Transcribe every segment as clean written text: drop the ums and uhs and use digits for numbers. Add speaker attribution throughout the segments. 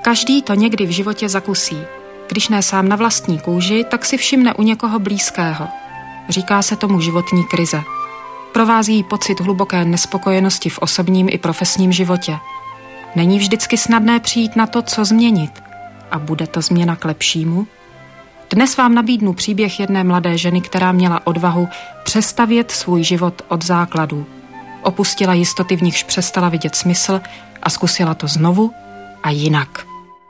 Speaker 1: Každý to někdy v životě zakusí. Když ne sám na vlastní kůži, tak si všimne u někoho blízkého. Říká se tomu životní krize. Provází jí pocit hluboké nespokojenosti v osobním i profesním životě. Není vždycky snadné přijít na to, co změnit. A bude to změna k lepšímu? Dnes vám nabídnu příběh jedné mladé ženy, která měla odvahu přestavět svůj život od základů. Opustila jistoty, v nichž přestala vidět smysl a zkusila to znovu a jinak.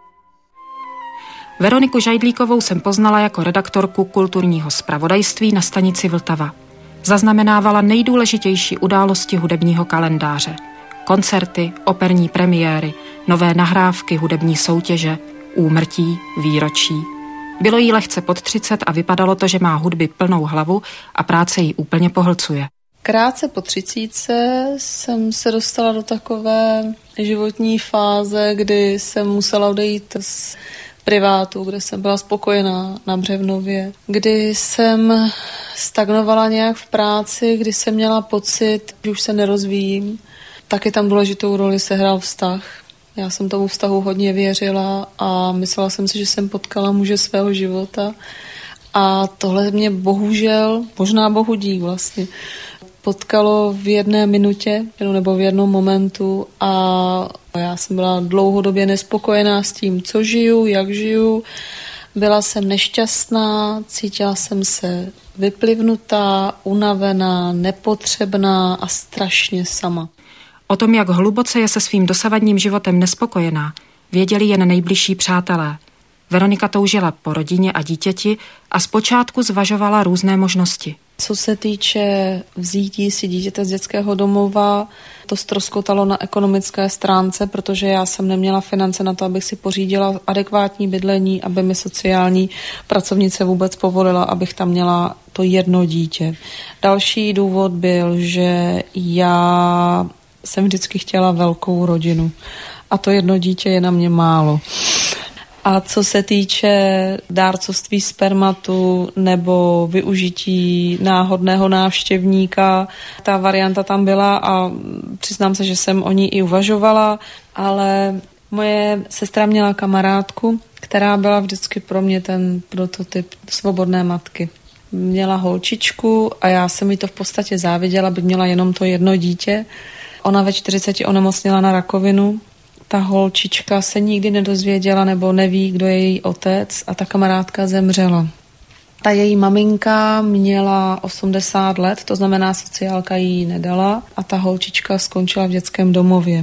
Speaker 1: Veroniku Žajdlíkovou jsem poznala jako redaktorku kulturního zpravodajství na stanici Vltava. Zaznamenávala nejdůležitější události hudebního kalendáře. Koncerty, operní premiéry, nové nahrávky, hudební soutěže, úmrtí, výročí. Bylo jí lehce pod 30 a vypadalo to, že má hudby plnou hlavu a práce jí úplně pohlcuje.
Speaker 2: Krátce po 30 jsem se dostala do takové životní fáze, kdy jsem musela odejít z privátu, kde jsem byla spokojená na Břevnově, kdy jsem stagnovala nějak v práci, kdy jsem měla pocit, že už se nerozvíjím. Taky tam důležitou roli sehrál vztah. Já jsem tomu vztahu hodně věřila a myslela jsem si, že jsem potkala muže svého života. A tohle mě bohužel, možná bohu dík vlastně, potkalo v jedné minutě nebo v jednom momentu a já jsem byla dlouhodobě nespokojená s tím, co žiju, jak žiju. Byla jsem nešťastná, cítila jsem se vyplivnutá, unavená, nepotřebná a strašně sama.
Speaker 1: O tom, jak hluboce je se svým dosavadním životem nespokojená, věděli jen nejbližší přátelé. Veronika toužila po rodině a dítěti a zpočátku zvažovala různé možnosti.
Speaker 2: Co se týče vzítí si dítěte z dětského domova, to ztroskotalo na ekonomické stránce, protože já jsem neměla finance na to, abych si pořídila adekvátní bydlení, aby mi sociální pracovnice vůbec povolila, abych tam měla to jedno dítě. Další důvod byl, že já jsem vždycky chtěla velkou rodinu a to jedno dítě je na mě málo. A co se týče dárcovství spermatu nebo využití náhodného návštěvníka, ta varianta tam byla a přiznám se, že jsem o ní i uvažovala, ale moje sestra měla kamarádku, která byla vždycky pro mě ten prototyp svobodné matky. Měla holčičku a já jsem jí to v podstatě záviděla, by měla jenom to jedno dítě. Ona ve 40 onemocněla na rakovinu. Ta holčička se nikdy nedozvěděla nebo neví, kdo je její otec a ta kamarádka zemřela. Ta její maminka měla 80 let, to znamená sociálka jí nedala a ta holčička skončila v dětském domově.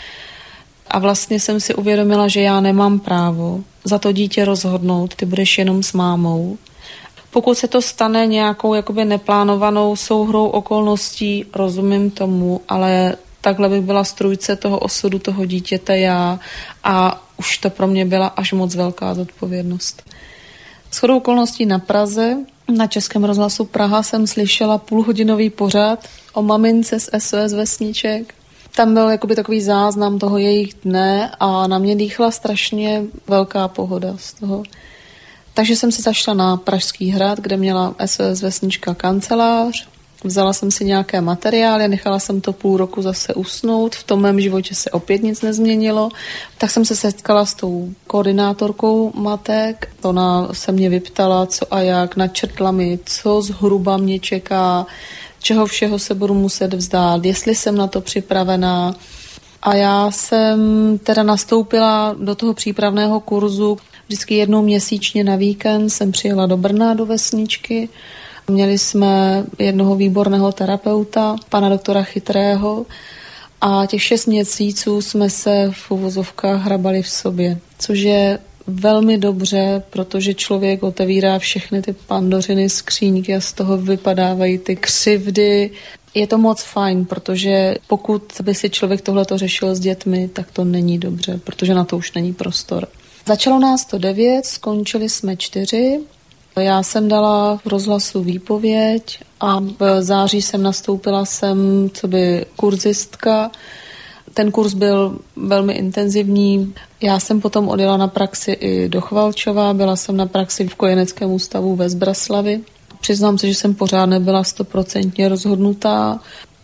Speaker 2: A vlastně jsem si uvědomila, že já nemám právo za to dítě rozhodnout, ty budeš jenom s mámou. Pokud se to stane nějakou jakoby neplánovanou souhrou okolností, rozumím tomu, ale takhle bych byla strůjce toho osudu toho dítěte já a už to pro mě byla až moc velká zodpovědnost. Shodou okolností na Praze, na Českém rozhlasu Praha jsem slyšela půlhodinový pořad o mamince z SOS Vesniček. Tam byl jakoby takový záznam toho jejich dne a na mě dýchla strašně velká pohoda z toho. Takže jsem si zašla na Pražský hrad, kde měla SOS Vesnička kancelář. Vzala jsem si nějaké materiály, nechala jsem to půl roku zase usnout, v tom mém životě se opět nic nezměnilo. Tak jsem se setkala s tou koordinátorkou matek, ona se mě vyptala, co a jak, načrtla mi, co zhruba mě čeká, čeho všeho se budu muset vzdát, jestli jsem na to připravená. A já jsem teda nastoupila do toho přípravného kurzu, vždycky jednou měsíčně na víkend jsem přijela do Brna, do vesničky. Měli jsme jednoho výborného terapeuta, pana doktora Chytrého a těch 6 měsíců jsme se v uvozovkách hrabali v sobě, což je velmi dobře, protože člověk otevírá všechny ty pandořiny skříňky a z toho vypadávají ty křivdy. Je to moc fajn, protože pokud by si člověk tohleto řešil s dětmi, tak to není dobře, protože na to už není prostor. Začalo nás to 9, skončili jsme 4. Já jsem dala v rozhlasu výpověď a v září jsem nastoupila sem coby kurzistka. Ten kurz byl velmi intenzivní. Já jsem potom odjela na praxi i do Chvalčova, byla jsem na praxi v kojeneckém ústavu ve Zbraslavi. Přiznám se, že jsem pořád nebyla 100% rozhodnutá.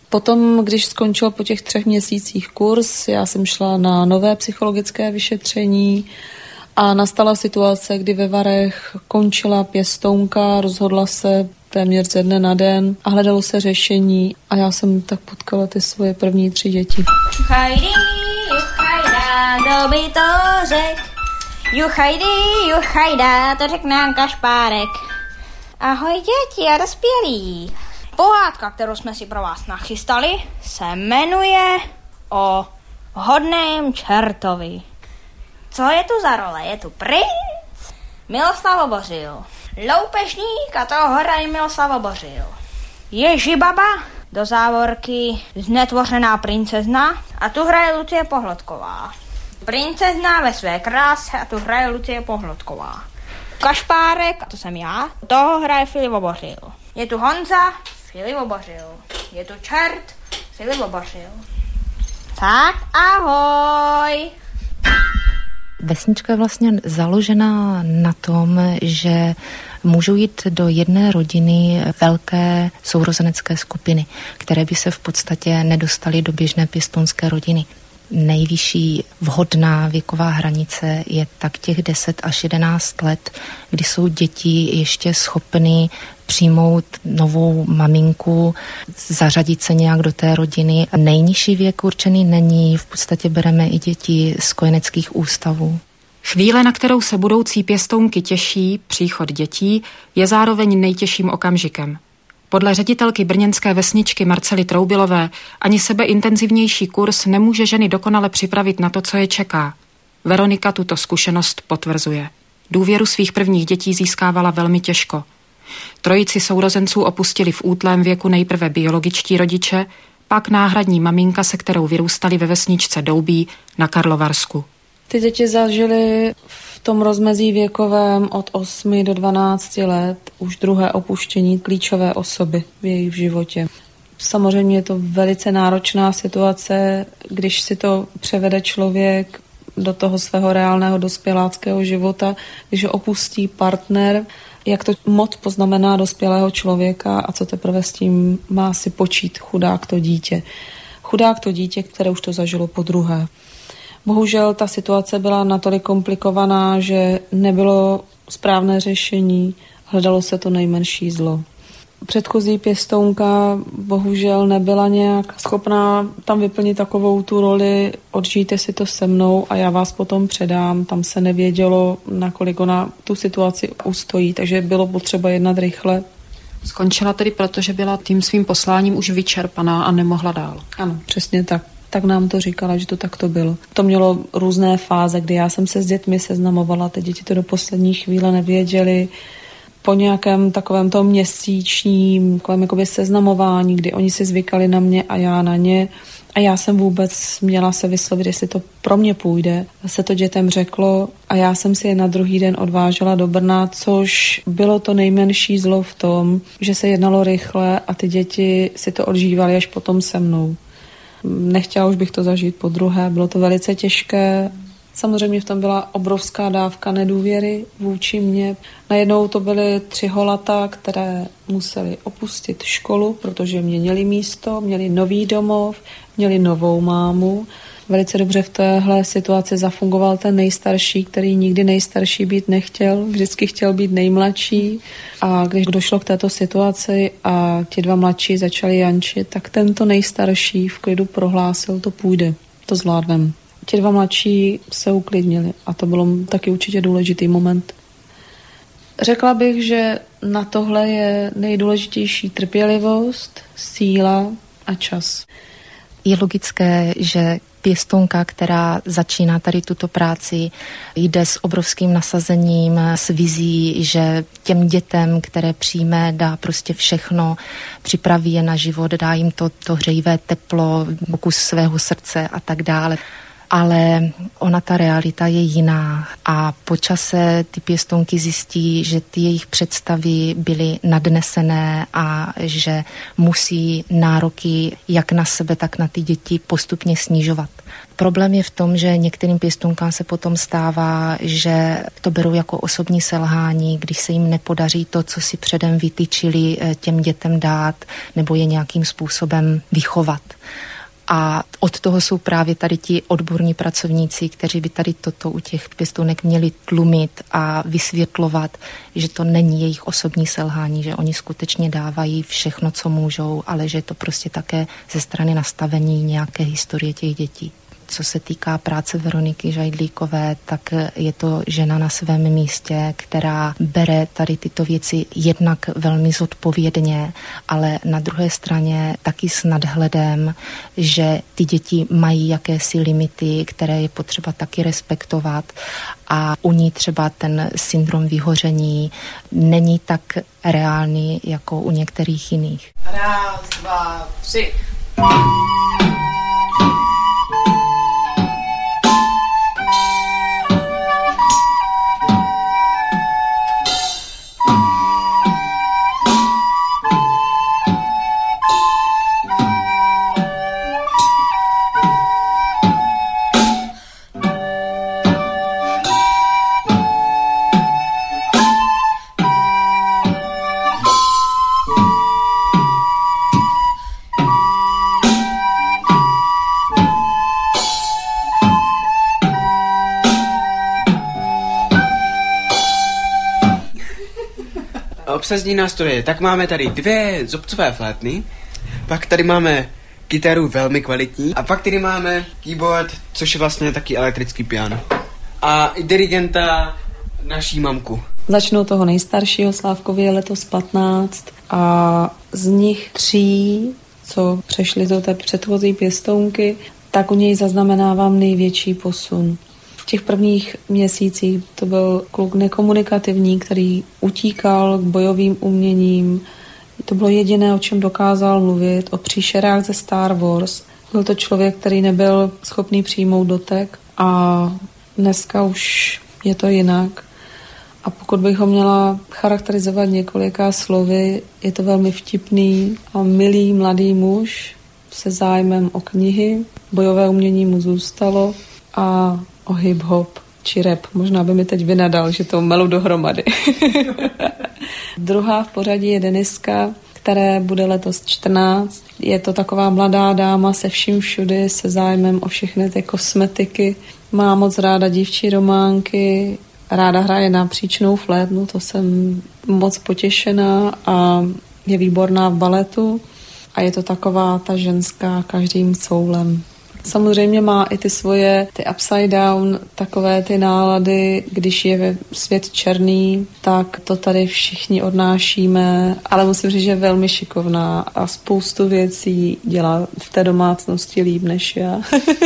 Speaker 2: Potom, když skončil po těch 3 měsících kurz, já jsem šla na nové psychologické vyšetření a nastala situace, kdy ve Varech končila pěstounka, rozhodla se téměř ze dne na den a hledalo se řešení a já jsem tak potkala ty svoje první 3 děti.
Speaker 3: Juchajdi, juchajda, kdo by to řek? Juchajdi, juchajda, to řekl nám Kašpárek. Ahoj děti a dospělí. Pohádka, kterou jsme si pro vás nachystali, se jmenuje O hodném čertovi. Co je tu za role? Je tu princ Miloslav Obořil, loupežník a toho hraje Miloslav Obořil, Ježibaba, do závorky znetvořená princezna a tu hraje Lucie Pohlodková. Princezna ve své kráse a tu hraje Lucie Pohlodková. Kašpárek, a to jsem já, toho hraje Filip Obořil. Je tu Honza, Filip Obořil. Je tu čert, Filip Obořil. Tak ahoj!
Speaker 4: Vesnička je vlastně založená na tom, že můžou jít do jedné rodiny velké sourozenecké skupiny, které by se v podstatě nedostaly do běžné pěstounské rodiny. Nejvyšší vhodná věková hranice je tak těch 10 až 11 let, kdy jsou děti ještě schopny přijmout novou maminku, zařadit se nějak do té rodiny. Nejnižší věk určený není, v podstatě bereme i děti z kojeneckých ústavů.
Speaker 1: Chvíle, na kterou se budoucí pěstounky těší, příchod dětí, je zároveň nejtěžším okamžikem. Podle ředitelky brněnské vesničky Marcely Troubilové ani sebeintenzivnější kurz nemůže ženy dokonale připravit na to, co je čeká. Veronika tuto zkušenost potvrzuje. Důvěru svých prvních dětí získávala velmi těžko. Trojici sourozenců opustili v útlém věku nejprve biologičtí rodiče, pak náhradní maminka, se kterou vyrůstali ve vesničce Doubí na Karlovarsku.
Speaker 2: Ty děti zažily v tom rozmezí věkovém od 8 do 12 let už druhé opuštění klíčové osoby v jejich životě. Samozřejmě je to velice náročná situace, když si to převede člověk do toho svého reálného dospěláckého života, když ho opustí partner, jak to moc poznamená dospělého člověka a co teprve s tím má si počít chudák to dítě. Chudák to dítě, které už to zažilo podruhé. Bohužel ta situace byla natolik komplikovaná, že nebylo správné řešení, hledalo se to nejmenší zlo. Předchozí pěstounka bohužel nebyla nějak schopná tam vyplnit takovou tu roli, odžijte si to se mnou a já vás potom předám. Tam se nevědělo, nakolik ona tu situaci ustojí, takže bylo potřeba jednat rychle.
Speaker 1: Skončila tedy proto, že byla tím svým posláním už vyčerpaná a nemohla dál.
Speaker 2: Ano, přesně tak. Tak nám to říkala, že to takto bylo. To mělo různé fáze, kdy já jsem se s dětmi seznamovala, ty děti to do poslední chvíle nevěděly. Po nějakém takovém tom měsíčním takovém jakoby seznamování, kdy oni si zvykali na mě a já na ně. A já jsem vůbec měla se vyslovit, jestli to pro mě půjde. Se to dětem řeklo a já jsem si je na druhý den odvážela do Brna, což bylo to nejmenší zlo v tom, že se jednalo rychle a ty děti si to odžívaly až potom se mnou. Nechtěla už bych to zažít podruhé, bylo to velice těžké. Samozřejmě v tom byla obrovská dávka nedůvěry vůči mně. Najednou to byly 3 holata, které museli opustit školu, protože měnili místo, měli nový domov, měli novou mámu. Velice dobře v téhle situaci zafungoval ten nejstarší, který nikdy nejstarší být nechtěl, vždycky chtěl být nejmladší. A když došlo k této situaci a ti 2 mladší začali jančit, tak tento nejstarší v klidu prohlásil, to půjde, to zvládnem. Ti 2 mladší se uklidnili a to bylo taky určitě důležitý moment. Řekla bych, že na tohle je nejdůležitější trpělivost, síla a čas.
Speaker 4: Je logické, že pěstounka, která začíná tady tuto práci, jde s obrovským nasazením, s vizí, že těm dětem, které přijme, dá prostě všechno, připraví je na život, dá jim to hřejivé teplo, pokus svého srdce a tak dále. ale ona ta realita je jiná a po čase ty pěstounky zjistí, že ty jejich představy byly nadnesené a že musí nároky jak na sebe, tak na ty děti postupně snižovat. Problém je v tom, že některým pěstounkám se potom stává, že to berou jako osobní selhání, když se jim nepodaří to, co si předem vytyčili těm dětem dát, nebo je nějakým způsobem vychovat. A od toho jsou právě tady ti odborní pracovníci, kteří by tady toto u těch pěstounek měli tlumit a vysvětlovat, že to není jejich osobní selhání, že oni skutečně dávají všechno, co můžou, ale že je to prostě také ze strany nastavení nějaké historie těch dětí. Co se týká práce Veroniky Žajdlíkové, tak je to žena na svém místě, která bere tady tyto věci jednak velmi zodpovědně, ale na druhé straně taky s nadhledem, že ty děti mají jakési limity, které je potřeba taky respektovat a u ní třeba ten syndrom vyhoření není tak reálný jako u některých jiných.
Speaker 5: 1, 2, 3.
Speaker 6: Obsazní nástroje, tak máme tady 2 zobcové flétny, pak tady máme kytaru velmi kvalitní a pak tady máme keyboard, což je vlastně taky elektrický piano. A i dirigenta naší mamku.
Speaker 2: Začnu toho nejstaršího, Slávkovi je letos 15 a z nich 3, co přešli do té předchozí pěstounky, tak u něj zaznamenávám největší posun. V těch prvních měsících to byl kluk nekomunikativní, který utíkal k bojovým uměním. To bylo jediné, o čem dokázal mluvit, o příšerách ze Star Wars. Byl to člověk, který nebyl schopný přijmout dotek a dneska už je to jinak. A pokud bych ho měla charakterizovat několika slovy, je to velmi vtipný a milý mladý muž se zájmem o knihy. Bojové umění mu zůstalo a o hip-hop či rap. Možná by mi teď vynadal, že to melu dohromady. Druhá v pořadí je Deniska, které bude letos 14. Je to taková mladá dáma se vším všudy, se zájmem o všechny ty kosmetiky. Má moc ráda dívčí románky, ráda hraje na příčnou flétnu, to jsem moc potěšená a je výborná v baletu. A je to taková ta ženská každým soulem. Samozřejmě má i ty svoje, ty upside down, takové ty nálady, když je svět černý, tak to tady všichni odnášíme, ale musím říct, že je velmi šikovná a spoustu věcí dělá v té domácnosti líp než já.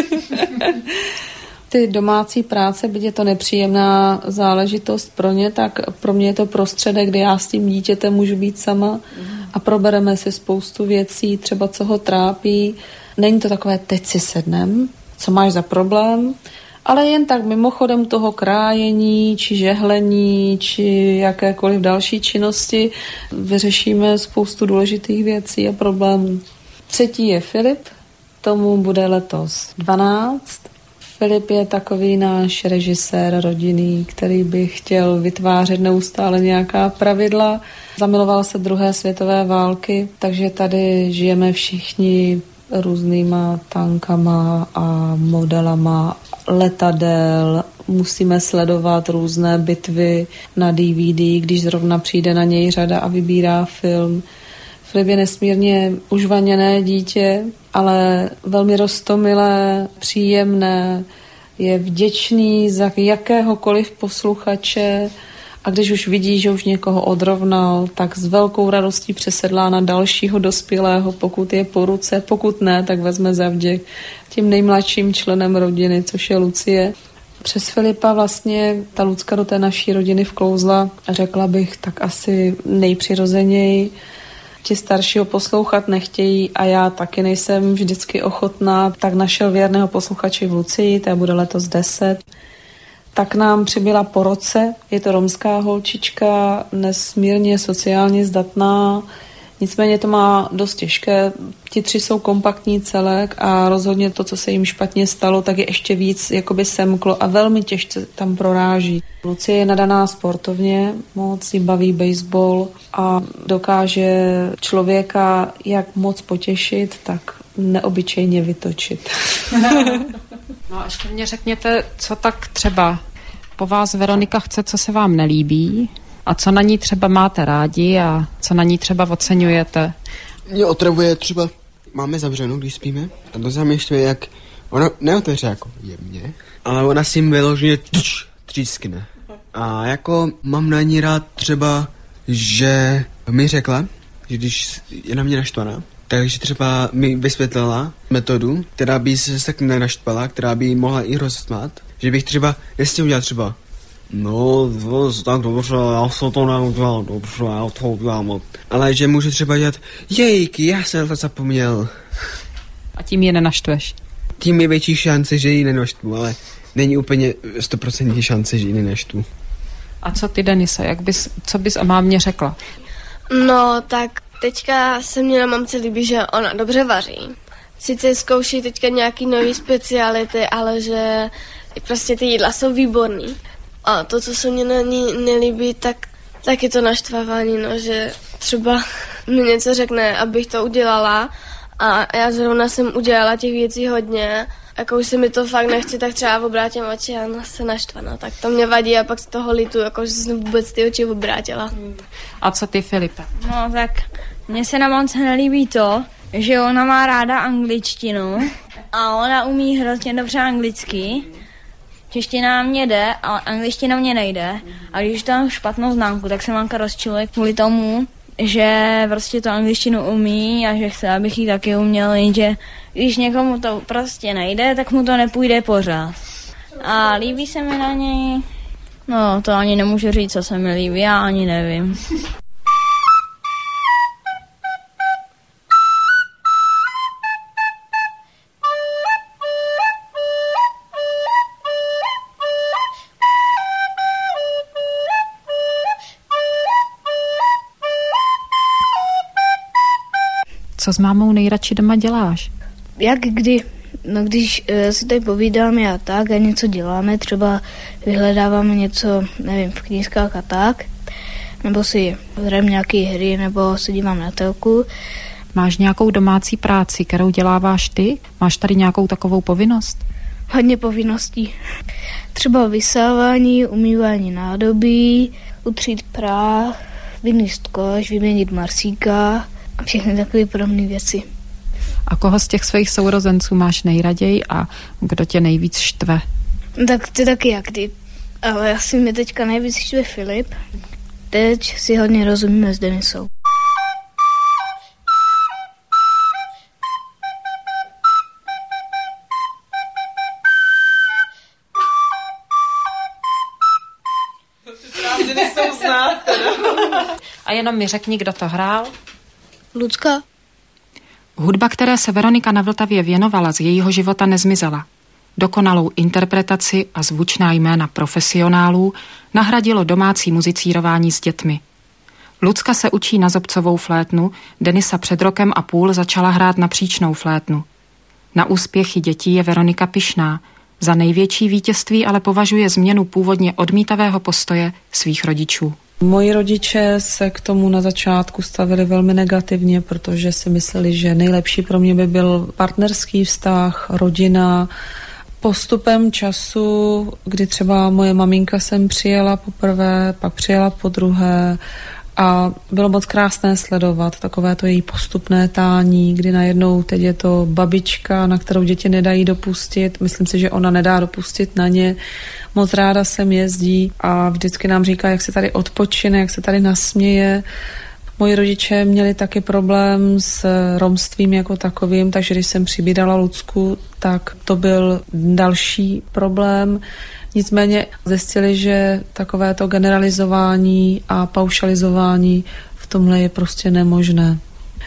Speaker 2: Ty domácí práce, byť je to nepříjemná záležitost pro ně, tak pro mě je to prostředek, kde já s tím dítětem můžu být sama a probereme si spoustu věcí, třeba co ho trápí. Není to takové, teď si sednem, co máš za problém, ale jen tak mimochodem toho krájení, či žehlení, či jakékoliv další činnosti vyřešíme spoustu důležitých věcí a problémů. 3. je Filip, tomu bude letos 12. Filip je takový náš režisér rodinný, který by chtěl vytvářet neustále nějaká pravidla. Zamiloval se 2. světové války, takže tady žijeme všichni různýma tankama a modelama letadel. Musíme sledovat různé bitvy na DVD, když zrovna přijde na něj řada a vybírá film. Filip je nesmírně užvaněné dítě, ale velmi roztomilé, příjemné, je vděčný za jakéhokoliv posluchače a když už vidí, že už někoho odrovnal, tak s velkou radostí přesedlá na dalšího dospělého, pokud je po ruce, pokud ne, tak vezme za vděk tím nejmladším členem rodiny, což je Lucie. Přes Filipa vlastně ta Lucka do té naší rodiny vklouzla, řekla bych, tak asi nejpřirozeněji. ti starší ho poslouchat nechtějí a já taky nejsem vždycky ochotná, tak našel věrného posluchače v Lucii, té bude letos 10. Tak nám přibyla po roce, je to romská holčička, nesmírně sociálně zdatná, nicméně to má dost těžké. Ti 3 jsou kompaktní celek a rozhodně to, co se jim špatně stalo, tak je ještě víc jakoby semklo a velmi těžce tam proráží. Lucie je nadaná sportovně, moc jí baví baseball a dokáže člověka jak moc potěšit, tak neobyčejně vytočit.
Speaker 1: No a ještě mě řekněte, co tak třeba po vás Veronika chce, co se vám nelíbí a co na ní třeba máte rádi a co na ní třeba oceňujete.
Speaker 6: Mě otravuje třeba, máme zavřenou, když spíme a to zamýšlíme, jak ona neotevře jako jemně, ale ona si vyloženě třískne. A jako mám na ní rád třeba, že mi řekla, že když je na mě naštvaná, takže třeba mi vysvětlila metodu, která by se tak nenaštvala, která by mohla i rozsmát, že bych třeba, jestli udělal třeba no, tak dobře, já se to neudělal, dobře, já to udělám. Ale že můžu třeba dělat, jejky, já jsem to zapomněl.
Speaker 1: A tím je nenaštveš?
Speaker 6: Tím je větší šance, že ji nenaštvu, ale není úplně 100% šance, že ji nenaštvu.
Speaker 1: A co ty, Denise, co bys o mámě řekla?
Speaker 7: No, tak teďka se mně na mamce líbí, že ona dobře vaří. Sice zkouší teďka nějaký nový speciality, ale že prostě ty jídla jsou výborný. A to, co se mně na ní nelíbí, tak je to naštvávání, no, že třeba mi něco řekne, abych to udělala a já zrovna jsem udělala těch věcí hodně. Jako už se mi to fakt nechci, tak třeba obrátím oči a se naštvaná. Tak to mě vadí a pak z toho litu, jako že jsem vůbec ty oči obrátila.
Speaker 1: A co ty, Filipe?
Speaker 3: No tak mně se na mamce nelíbí to, že ona má ráda angličtinu a ona umí hrozně dobře anglicky. Čeština mě jde, ale angličtina mě nejde. A když tam špatnou známku, tak se mamka rozčiluje kvůli tomu, že prostě to angličtinu umí a že chce, abych ji taky uměl, jenže když někomu to prostě nejde, tak mu to nepůjde pořád. A líbí se mi na něj? No, to ani nemůžu říct, co se mi líbí, já ani nevím.
Speaker 1: Co s mámou nejradši doma děláš?
Speaker 8: Jak kdy? No když si tady povídáme a tak a něco děláme, třeba vyhledáváme něco, nevím, v knížkách a tak, nebo si hrajeme nějaké hry, nebo se dívám na telku.
Speaker 1: Máš nějakou domácí práci, kterou děláváš ty? Máš tady nějakou takovou povinnost?
Speaker 8: Hodně povinností. Třeba vysávání, umývání nádobí, utřít práh, vyníst koš, vyměnit marsíka a všechny takové podobné věci.
Speaker 1: A koho z těch svých sourozenců máš nejraději a kdo tě nejvíc štve?
Speaker 8: Tak ty taky jak ty. Ale asi mi teďka nejvíc štve Filip. Teď si hodně rozumíme s Denisou.
Speaker 1: A jenom mi řekni, kdo to hrál?
Speaker 8: Lucka?
Speaker 1: Hudba, které se Veronika na Vltavě věnovala, z jejího života nezmizela. Dokonalou interpretaci a zvučná jména profesionálů nahradilo domácí muzicírování s dětmi. Lucka se učí na zobcovou flétnu, Denisa před 1,5 roku začala hrát na příčnou flétnu. Na úspěchy dětí je Veronika pyšná. Za největší vítězství ale považuje změnu původně odmítavého postoje svých rodičů.
Speaker 2: Moji rodiče se k tomu na začátku stavili velmi negativně, protože si mysleli, že nejlepší pro mě by byl partnerský vztah, rodina. Postupem času, kdy třeba moje maminka sem přijela poprvé, pak přijela podruhé a bylo moc krásné sledovat takové to její postupné tání, kdy najednou teď je to babička, na kterou děti nedají dopustit. Myslím si, že ona nedá dopustit na ně. Moc ráda sem jezdí a vždycky nám říká, jak se tady odpočine, jak se tady nasměje. Moji rodiče měli taky problém s romstvím jako takovým, takže když jsem přibírala Lucku, tak to byl další problém. Nicméně zjistili, že takovéto generalizování a paušalizování v tomhle je prostě nemožné.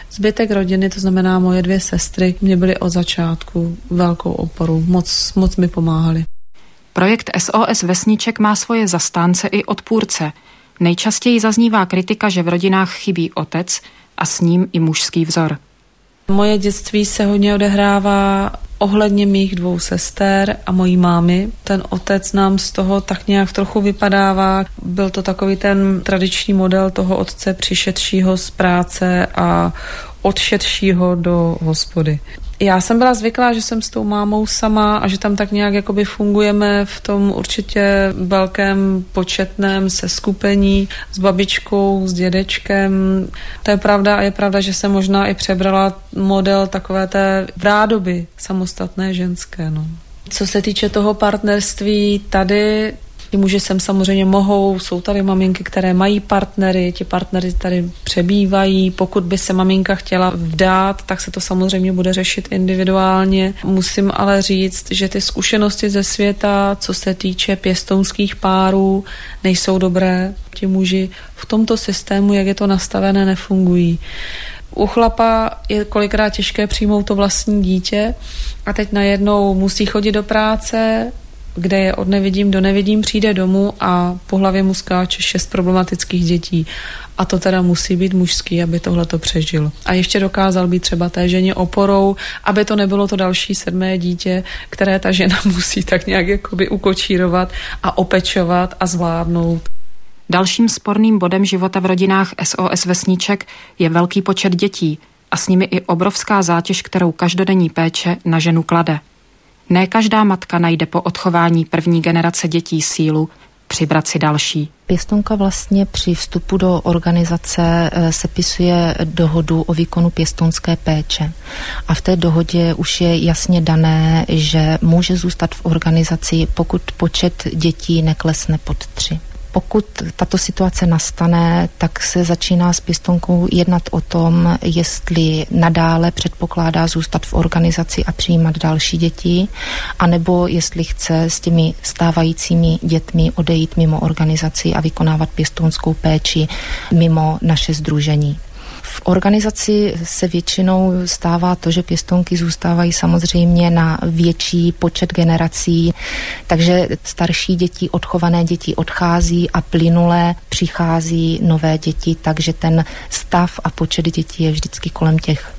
Speaker 2: Zbytek rodiny, to znamená moje 2 sestry, mě byly od začátku velkou oporou. Moc mi pomáhali.
Speaker 1: Projekt SOS Vesniček má svoje zastánce i odpůrce. Nejčastěji zaznívá kritika, že v rodinách chybí otec a s ním i mužský vzor.
Speaker 2: Moje dětství se hodně odehrává ohledně mých 2 sester a mojí mámy. Ten otec nám z toho tak nějak trochu vypadává. Byl to takový ten tradiční model toho otce přišedšího z práce a odšedšího do hospody. Já jsem byla zvyklá, že jsem s tou mámou sama a že tam tak nějak jakoby fungujeme v tom určitě velkém početném seskupení s babičkou, s dědečkem. To je pravda a je pravda, že jsem možná i přebrala model takové té rádoby samostatné ženské. No. Co se týče toho partnerství tady, ty muži sem samozřejmě mohou, jsou tady maminky, které mají partnery, ti partnery tady přebývají. Pokud by se maminka chtěla vdát, tak se to samozřejmě bude řešit individuálně. Musím ale říct, že ty zkušenosti ze světa, co se týče pěstounských párů, nejsou dobré. Ti muži v tomto systému, jak je to nastavené, nefungují. U chlapa je kolikrát těžké přijmout to vlastní dítě a teď najednou musí chodit do práce, kde je od nevidím do nevidím, přijde domů a po hlavě mu skáče 6 problematických dětí. A to teda musí být mužský, aby tohleto přežil. A ještě dokázal být třeba té ženě oporou, aby to nebylo to další 7. dítě, které ta žena musí tak nějak jakoby ukočírovat a opečovat a zvládnout.
Speaker 1: Dalším sporným bodem života v rodinách SOS Vesniček je velký počet dětí a s nimi i obrovská zátěž, kterou každodenní péče na ženu klade. Ne každá matka najde po odchování první generace dětí sílu přibrat si další.
Speaker 4: Pěstounka vlastně při vstupu do organizace sepisuje dohodu o výkonu pěstounské péče. A v té dohodě už je jasně dané, že může zůstat v organizaci, pokud počet dětí neklesne pod 3. Pokud tato situace nastane, tak se začíná s pěstounkou jednat o tom, jestli nadále předpokládá zůstat v organizaci a přijímat další děti, anebo jestli chce s těmi stávajícími dětmi odejít mimo organizaci a vykonávat pěstounskou péči mimo naše sdružení. V organizaci se většinou stává to, že pěstounky zůstávají samozřejmě na větší počet generací, takže starší děti, odchované děti odchází a plynule přichází nové děti, takže ten stav a počet dětí je vždycky kolem těch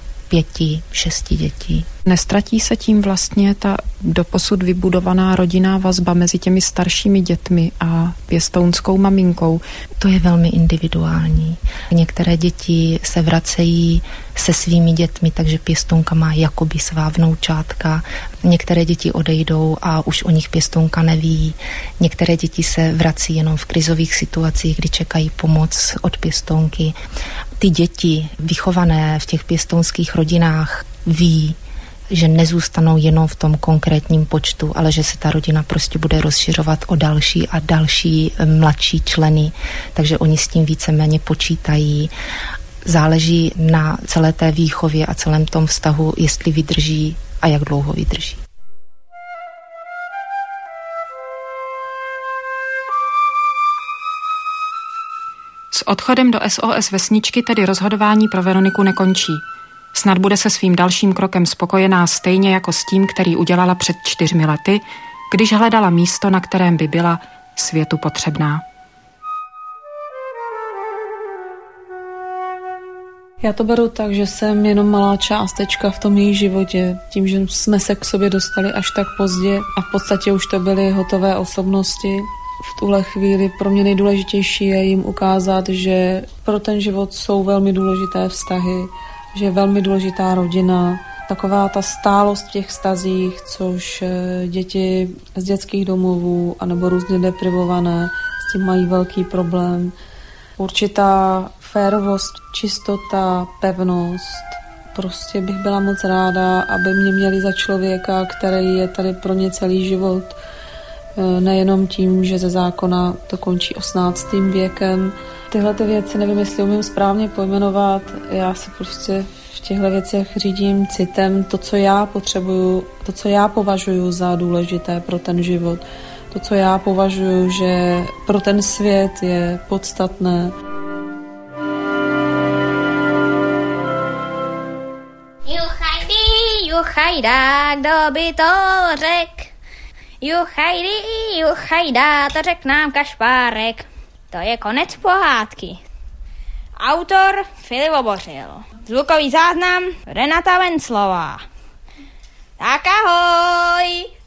Speaker 4: 5-6 dětí.
Speaker 1: Nestratí se tím vlastně ta doposud vybudovaná rodinná vazba mezi těmi staršími dětmi a pěstounskou maminkou?
Speaker 4: To je velmi individuální. Některé děti se vracejí se svými dětmi, takže pěstounka má jakoby svá vnoučátka. Některé děti odejdou a už o nich pěstounka neví. Některé děti se vrací jenom v krizových situacích, kdy čekají pomoc od pěstounky. Ty děti vychované v těch pěstounských rodinách ví, že nezůstanou jenom v tom konkrétním počtu, ale že se ta rodina prostě bude rozšiřovat o další a další mladší členy, takže oni s tím víceméně počítají. Záleží na celé té výchově a celém tom vztahu, jestli vydrží a jak dlouho vydrží.
Speaker 1: S odchodem do SOS Vesničky tedy rozhodování pro Veroniku nekončí. Snad bude se svým dalším krokem spokojená stejně jako s tím, který udělala před 4 lety, když hledala místo, na kterém by byla světu potřebná.
Speaker 2: Já to beru tak, že jsem jenom malá částečka v tom její životě. Tím, že jsme se k sobě dostali až tak pozdě a v podstatě už to byly hotové osobnosti. V tuhle chvíli pro mě nejdůležitější je jim ukázat, že pro ten život jsou velmi důležité vztahy, že je velmi důležitá rodina, taková ta stálost v těch vztazích, což děti z dětských domovů anebo různě deprivované s tím mají velký problém. Určitá férovost, čistota, pevnost. Prostě bych byla moc ráda, aby mě měli za člověka, který je tady pro ně celý život. Nejenom tím, že ze zákona to končí 18. věkem. Tyhle ty věci nevím, jestli umím správně pojmenovat. Já se prostě v těchto věcech řídím citem. To, co já potřebuju, to, co já považuji za důležité pro ten život, to, co já považuji, že pro ten svět je podstatné.
Speaker 3: juchajda, kdo by to řek? Juchajda, to řek nám Kašpárek. To je konec pohádky. Autor Filip Obořil. Zvukový záznam Renata Venclová. Tak ahoj!